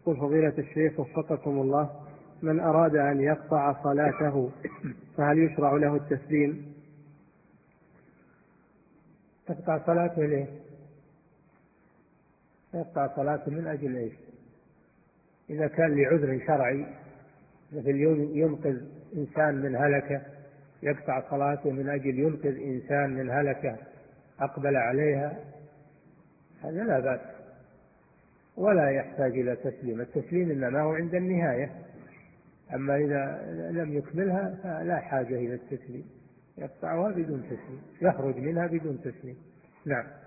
قل فضيلة الشيخ وفقكم الله، من أراد أن يقطع صلاته فهل يشرع له التسليم؟ تقطع صلاته ليه؟ يقطع صلاته من أجل إيش؟ إذا كان لعذر شرعي مثل ينقذ إنسان من هلكة، يقطع صلاته من أجل ينقذ إنسان من هلكة أقبل عليها، هذا لا بأس ولا يحتاج إلى تسليم. التسليم إنما هو عند النهاية، أما إذا لم يكملها فلا حاجة إلى التسليم، يقطعها بدون تسليم، يخرج منها بدون تسليم. نعم.